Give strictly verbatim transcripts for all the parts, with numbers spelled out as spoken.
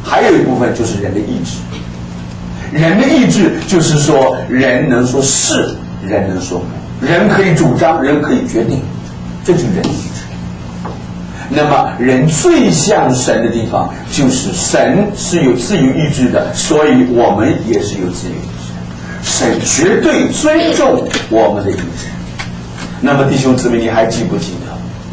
还有一部分就是人的意志。人的意志就是说，人能说是，人能说不，人可以主张，人可以决定，这就是人的意志。那么，人最像神的地方，就是神是有自由意志的，所以我们也是有自由意志的。神绝对尊重我们的意志。那么，弟兄姊妹，你还记不记得？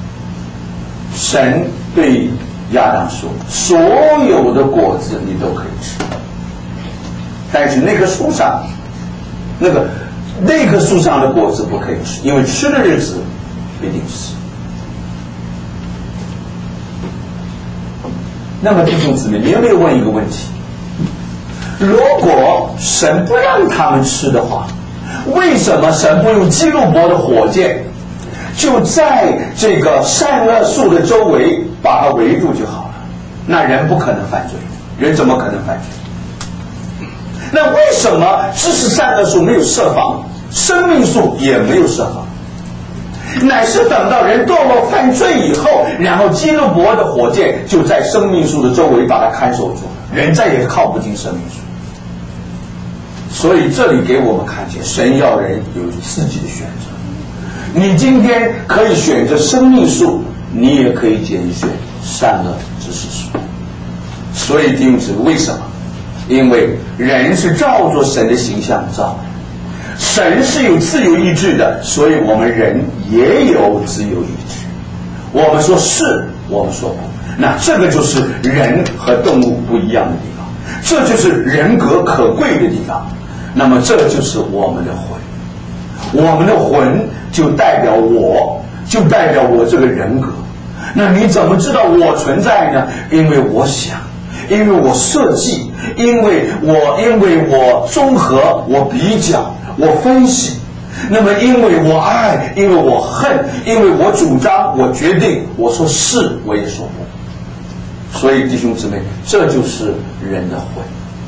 神对亚当说：“所有的果子你都可以吃。”但是那棵树上，那个那棵树上的果子不可以吃，因为吃的日子必定死。那么弟兄姊妹，你有没有问一个问题？如果神不让他们吃的话，为什么神不用基路伯的火箭，就在这个善恶树的周围把它围住就好了？那人不可能犯罪，人怎么可能犯罪？那为什么知识善恶树没有设防，生命树也没有设防？乃是等到人堕落犯罪以后，然后基路伯的火箭就在生命树的周围把它看守住，人再也靠不进生命树。所以这里给我们看见，神要人有自己的选择。你今天可以选择生命树，你也可以拣选善恶知识树。所以弟兄姊妹，为什么？因为人是照着神的形象造的，神是有自由意志的，所以我们人也有自由意志。我们说是，我们说不，那这个就是人和动物不一样的地方，这就是人格可贵的地方。那么这就是我们的魂，我们的魂就代表我，就代表我这个人格。那你怎么知道我存在呢？因为我想，因为我设计，因为我因为我综合，我比较，我分析。那么因为我爱，因为我恨，因为我主张，我决定，我说是，我也说不。所以弟兄姊妹，这就是人的魂。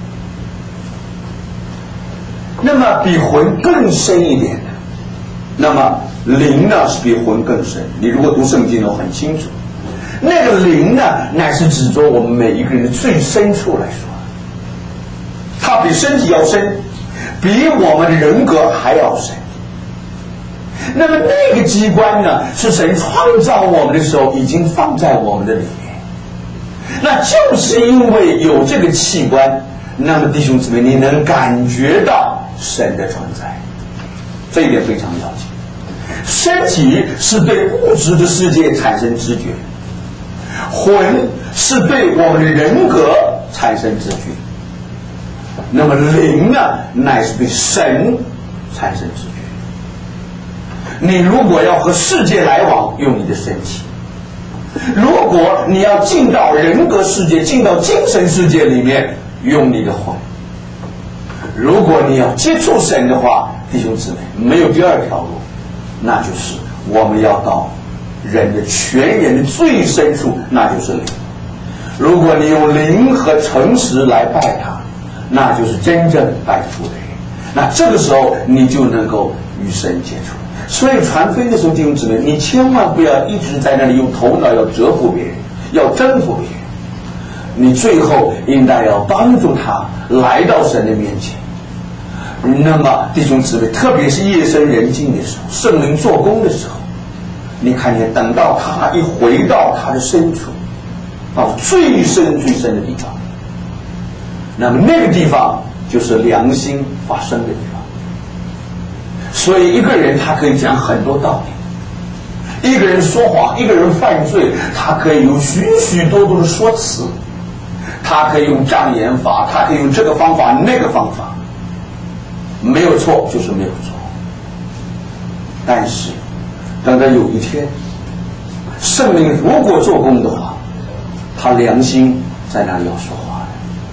那么比魂更深一点的，那么灵呢是比魂更深。你如果读圣经呢，很清楚，那个灵呢，乃是指着我们每一个人的最深处来说，它比身体要深，比我们的人格还要深。那么那个机关呢，是神创造我们的时候已经放在我们的里面。那就是因为有这个器官，那么弟兄姊妹，你能感觉到神的存在，这一点非常要紧。身体是对物质的世界产生知觉，魂是对我们的人格产生知觉，那么灵呢，乃是对神产生知觉。你如果要和世界来往，用你的身体；如果你要进到人格世界，进到精神世界里面，用你的魂。如果你要接触神的话，弟兄姊妹，没有第二条路，那就是我们要到人的全人的最深处，那就是灵。如果你用灵和诚实来拜他，那就是真正拜父的人。那这个时候你就能够与神接触。所以传福音的时候，弟兄姊妹，你千万不要一直在那里用头脑要折服别人，要征服别人。你最后应该要帮助他来到神的面前。那么弟兄姊妹，特别是夜深人静的时候，圣灵做工的时候，你看见等到他一回到他的深处，到最深最深的地方，那么那个地方就是良心发生的地方。所以一个人他可以讲很多道理，一个人说谎，一个人犯罪，他可以有许许多多的说辞，他可以用障眼法，他可以用这个方法那个方法，没有错就是没有错。但是等到有一天圣灵如果做工的话，他良心在那里要说话的。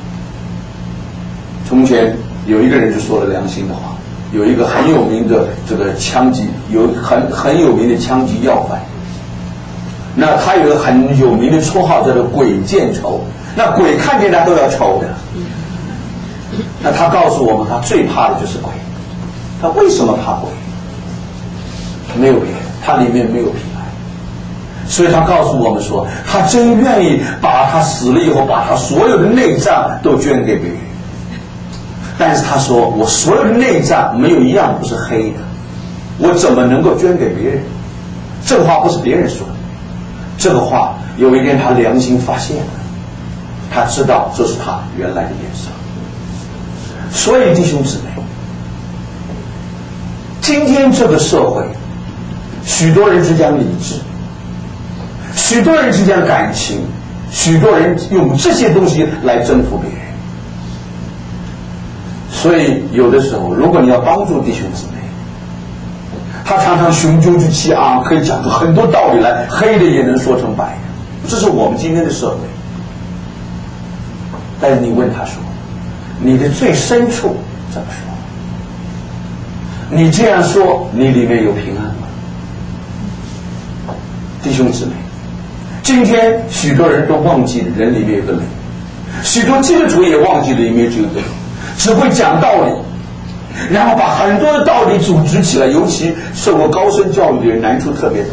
从前有一个人就说了良心的话，有一个很有名的这个枪击，有很很有名的枪击要犯，那他有个很有名的绰号叫做鬼见愁，那鬼看见他都要愁的。那他告诉我们，他最怕的就是鬼。他为什么怕鬼？没有别的，他里面没有平安。 所以他告诉我们说，他真愿意把他死了以后，把他所有的内脏都捐给别人。但是他说，我所有的内脏没有一样不是黑的，我怎么能够捐给别人？这个话不是别人说的，这个话有一天他良心发现了，他知道这是他原来的颜色。所以弟兄姊妹，今天这个社会，许多人只讲理智，许多人只讲感情，许多人用这些东西来征服别人。所以有的时候，如果你要帮助弟兄姊妹，他常常雄赳赳气昂，可以讲出很多道理来，黑的也能说成白的，这是我们今天的社会。但是你问他说，你的最深处怎么说？你这样说，你里面有平安吗？弟兄姊妹，今天许多人都忘记了人里面有个灵，许多基督徒也忘记了里面只有个灵，只会讲道理，然后把很多的道理组织起来，尤其受过高深教育的人难处特别多。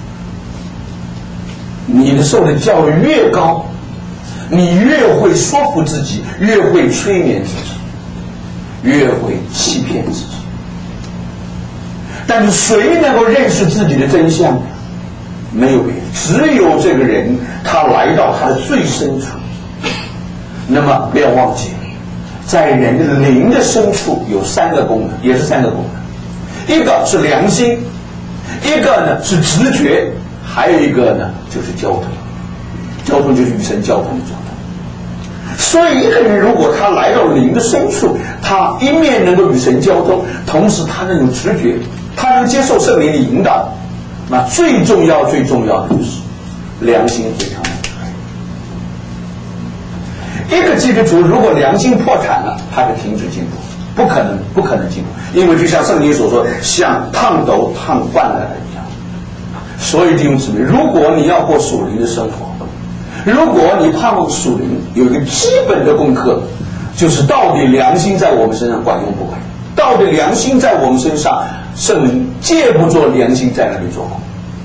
你的受的教育越高，你越会说服自己，越会催眠自己，越会欺骗自己。但是谁能够认识自己的真相呢？没有别人，只有这个人他来到他的最深处。那么不要忘记，在人的灵的深处有三个功能，也是三个功能，一个是良心，一个呢是直觉，还有一个呢就是交通。交通就是与神交通的交通。所以一个人如果他来到灵的深处，他一面能够与神交通，同时他能有直觉，他能接受圣灵的引导。那最重要最重要的就是良心非常的一个基督徒如果良心破产了，他就停止进步，不可能不可能进步，因为就像圣经所说，像烫斗烫惯了一样。所以弟兄姊妹，如果你要过属灵的生活，如果你盼望属灵，有一个基本的功课，就是到底良心在我们身上管用不管用？到底良心在我们身上，圣灵借不做良心在那里做工。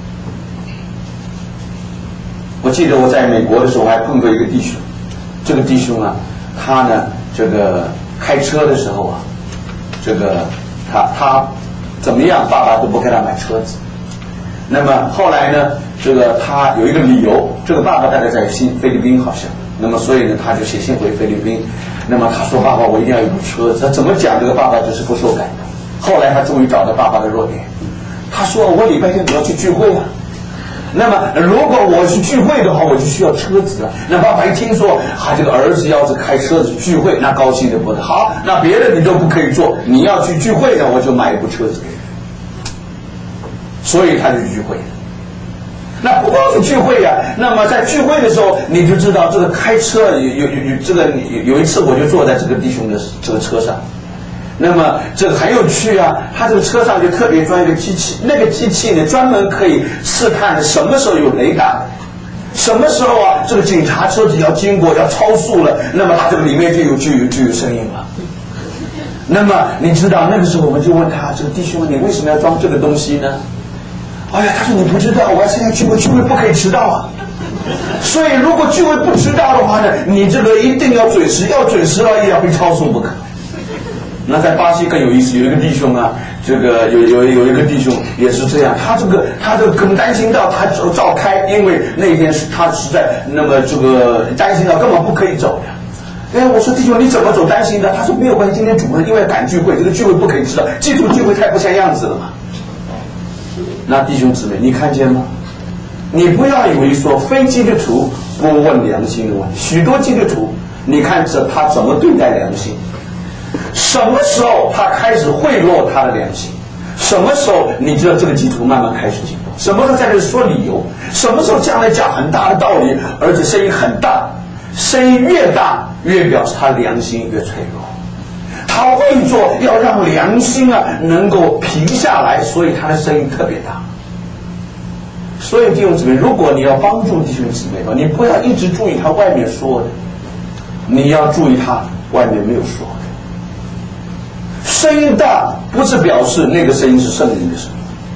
我记得我在美国的时候还碰过一个弟兄，这个弟兄啊，他呢这个开车的时候啊，这个他他怎么样，爸爸都不给他买车子。那么后来呢，这个他有一个理由，这个爸爸大概在新菲律宾好像，那么所以呢他就写信回菲律宾。那么他说，爸爸我一定要有部车子。他怎么讲，这个爸爸就是不受感动。后来他终于找到爸爸的弱点，他说，我礼拜天我要去聚会啊，那么如果我去聚会的话，我就需要车子啊。那爸爸一听说啊，这个儿子要是开车子聚会，那高兴的不得。好，那别的你都不可以做，你要去聚会呢，我就买一部车子给你。所以他就聚会。那不光是聚会呀、啊，那么在聚会的时候，你就知道这个开车有有有这个有一次我就坐在这个弟兄的这个车上，那么这个很有趣啊，他这个车上就特别装一个机器，那个机器呢专门可以试探什么时候有雷达，什么时候啊这个警察车子要经过要超速了，那么它这个里面就有就有就有声音了。那么你知道那个时候我们就问他，这个弟兄你为什么要装这个东西呢？哎呀，他说你不知道，我要参加聚会，聚会不可以迟到啊。所以如果聚会不迟到的话呢，你这个一定要准时，要准时了也要被超速不可。那在巴西更有意思，有一个弟兄啊，这个有有有一个弟兄也是这样，他这个他这个更担心到他照开，因为那天是他实在那么这个担心到根本不可以走呀。哎，我说弟兄你怎么走担心的？他说没有关系，今天主任因为赶聚会，这个聚会不可以迟到，基督聚会太不像样子了嘛。那弟兄姊妹，你看见吗？你不要以为说非基督徒不问良心的问题，许多基督徒，你看这他怎么对待良心？什么时候他开始贿赂他的良心？什么时候你知道这个基督徒慢慢开始进步？什么时候在这说理由？什么时候将来讲很大的道理，而且声音很大？声音越大，越表示他良心越脆弱。他为做要让良心啊能够平下来，所以他的声音特别大。所以弟兄姊妹，如果你要帮助弟兄姊妹的话，你不要一直注意他外面说的，你要注意他外面没有说的。声音大不是表示那个声音是圣灵的声音，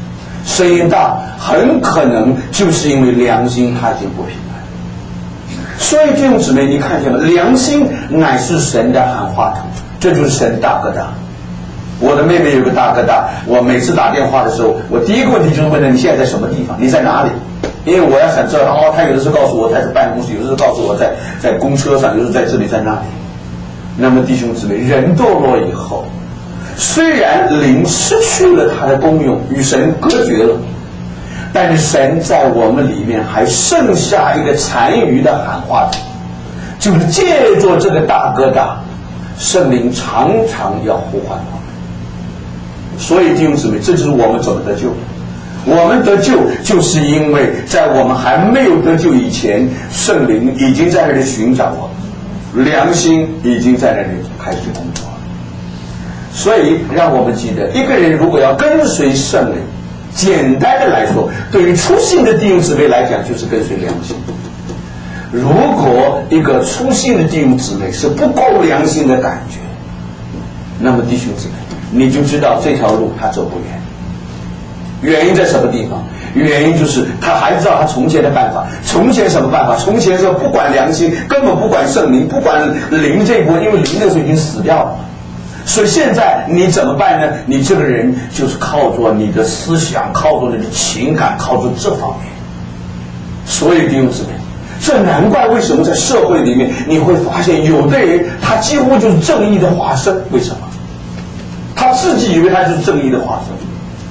声音大，很可能就是因为良心它已经不平安。所以弟兄姊妹，你看见了，良心乃是神的喊话筒，这就是神大哥大。我的妹妹有个大哥大，我每次打电话的时候，我第一个问题就是问她：你现在在什么地方？你在哪里？因为我要想知道，哦，他有的时候告诉我他在办公室，有的时候告诉我在在公车上，有的时候在这里，在那里。那么弟兄姊妹，人堕落以后，虽然灵失去了它的功用，与神隔绝了，但是神在我们里面还剩下一个残余的喊话筒，就是借着这个大哥大，圣灵常常要呼唤我们。所以弟兄姊妹，这就是我们怎么得救。我们得救，就是因为在我们还没有得救以前，圣灵已经在那里寻找我们，良心已经在那里开始工作了。所以让我们记得，一个人如果要跟随圣灵，简单的来说，对于初信的弟兄姊妹来讲，就是跟随良心。如果一个初信的弟兄姊妹是不够良心的感觉，那么弟兄姊妹，你就知道这条路他走不远。原因在什么地方？原因就是他还知道他从前的办法。从前什么办法？从前是不管良心，根本不管圣灵，不管灵这一波，因为灵那时候已经死掉了。所以现在你怎么办呢？你这个人就是靠着你的思想，靠着你的情感，靠着这方面。所以弟兄姊妹，这难怪为什么在社会里面你会发现有的人他几乎就是正义的化身。为什么？他自己以为他就是正义的化身。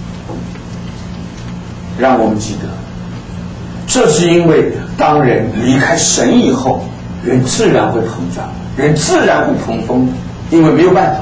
让我们记得，这是因为当人离开神以后，人自然会膨胀，人自然会膨风，因为没有办法。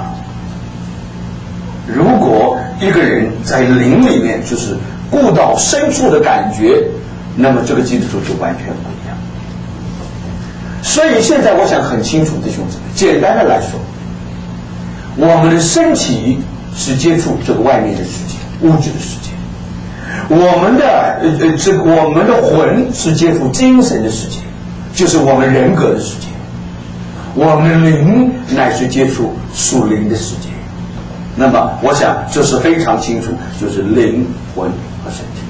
如果一个人在灵里面就是顾到深处的感觉，那么这个基督徒就完全不一样。所以现在我想很清楚，弟兄姊妹，简单的来说，我们的身体是接触这个外面的世界，物质的世界。我们的呃这个我们的魂是接触精神的世界，就是我们人格的世界。我们的灵乃是接触属灵的世界。那么我想这是非常清楚，就是灵魂和身体。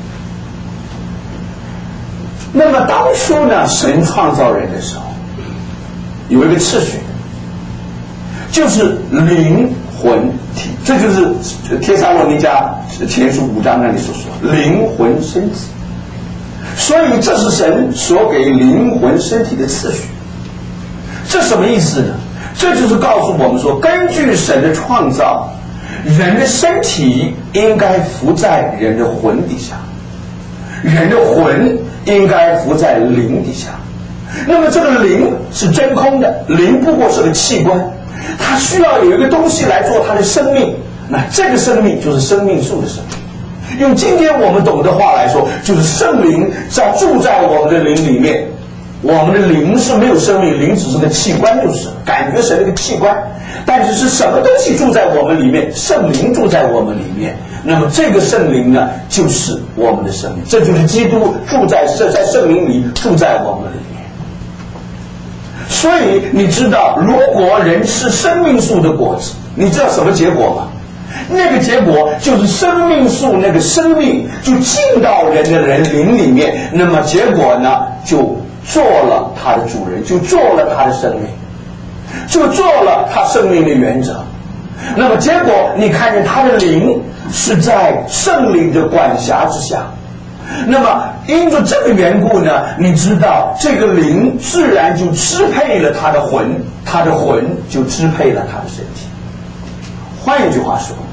那么当初呢，神创造人的时候有一个次序，就是灵魂体，这就是帖撒罗尼迦前书五章那里所说灵魂身体。所以这是神所给灵魂身体的次序。这什么意思呢？这就是告诉我们说，根据神的创造，人的身体应该伏在人的魂底下，人的魂应该伏在灵底下。那么这个灵是真空的，灵不过是个器官，它需要有一个东西来做它的生命，那这个生命就是生命树的生命。用今天我们懂的话来说，就是圣灵在住在我们的灵里面。我们的灵是没有生命，灵只是个器官，就是感觉神那个器官。但是是什么东西住在我们里面？圣灵住在我们里面。那么这个圣灵呢，就是我们的生命，这就是基督住在在圣灵里，住在我们里面。所以你知道，如果人吃生命树的果子，你知道什么结果吗？那个结果就是生命树那个生命就进到人的人灵里面，那么结果呢，就做了他的主人，就做了他的生命，就做了他生命的原则。那么结果你看见他的灵是在圣灵的管辖之下。那么因着这个缘故呢，你知道这个灵自然就支配了他的魂，他的魂就支配了他的身体。换一句话说，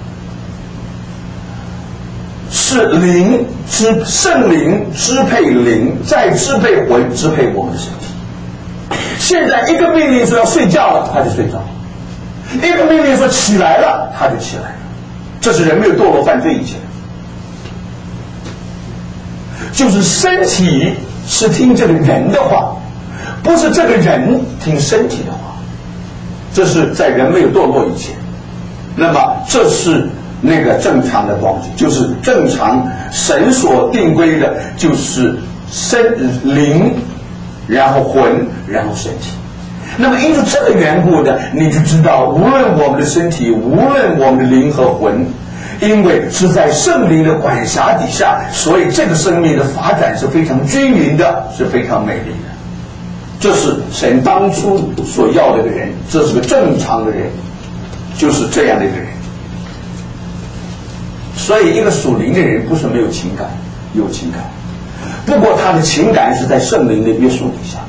是灵支圣灵支配灵，再支配魂，支配我们的身体。现在一个命令说要睡觉了，他就睡着；一个命令说起来了，他就起来了。这是人没有堕落犯罪以前，就是身体是听这个人的话，不是这个人听身体的话。这是在人没有堕落以前。那么这是那个正常的光景，就是正常神所定规的，就是身灵，然后魂，然后身体。那么因为这个缘故呢，你就知道，无论我们的身体，无论我们的灵和魂， 因为是在圣灵的管辖底下，所以这个生命的发展是非常均匀的，是非常美丽的。这是神当初所要的一个人，这是个正常的人，就是这样的一个人。所以一个属灵的人不是没有情感，有情感，不过他的情感是在圣灵的约束底下。